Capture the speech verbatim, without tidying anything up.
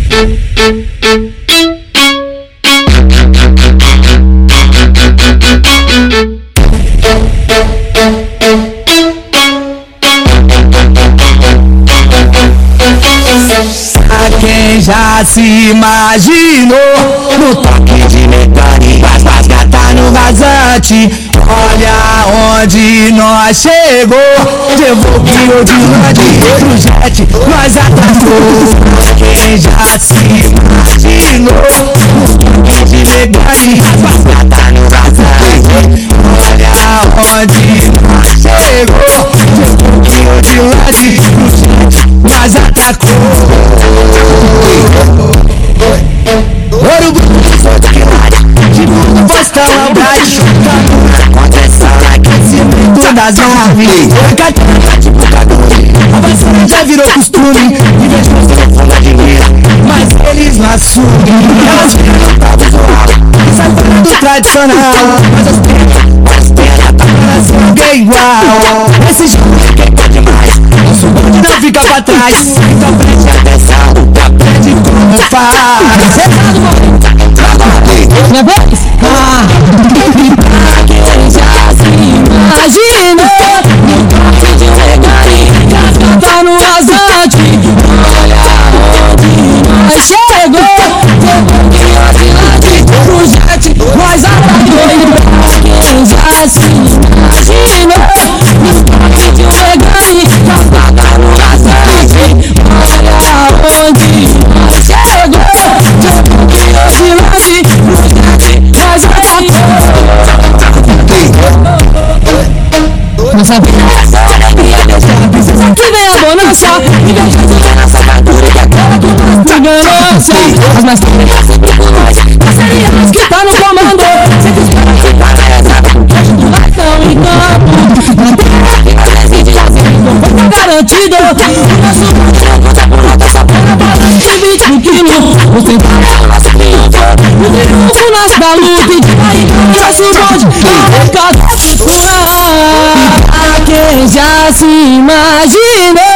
Quem já se imaginou no toque de Megane, as as gatas no rasante. Olha onde nós chegou, devolveu de lade pro jet, nós atacou. Quem já se imaginou no toque de Megane, as gatas no rasante. Olha onde nós chegou, devolveu de lade pro jet, nós atacou. Ouro de mundo posta lambrade, contra essa aquecimento das naves. Catana tipo cagone, avançando já virou costume. E vejo os telefone de mira, mas eles não assumem. Elas viram pra visual, e sai fora do tradicional. Mas as pernas, as pernas tá balançando é igual. Esse jogo é demais, nosso bonde não fica pra trás. Então preste atenção, aprende como faz. Minha vez? Ah! Quem já se imaginou no toque de Megane, cascata no rasante. Olha onde nós chegou, devolveu de lade pro jet, nós atacou. Quem já se imaginou no toque de Megane, cascata no rasante. Olha onde nós chegou, devolveu de lade pro jet, nós atacou. Nossa vida é essa alegria, Deus quer a princesa que vem a bonança. E vem Jesus na nossa cantora e aquela que nós tem ganância. As mais também sempre por nós, parcerias que tá no comando. Sempre espera que tá na reserva, porque a gente vai tão em campo. Na terra que nós reside já sempre não vai tá garantido. O nosso mundo não conta por nota, essa porra balança de vinte por quilo. O tempo é o nosso triunfo, o triunfo nasce da luta e de barriga esse bonde é a cada cintura. Quem já se imaginou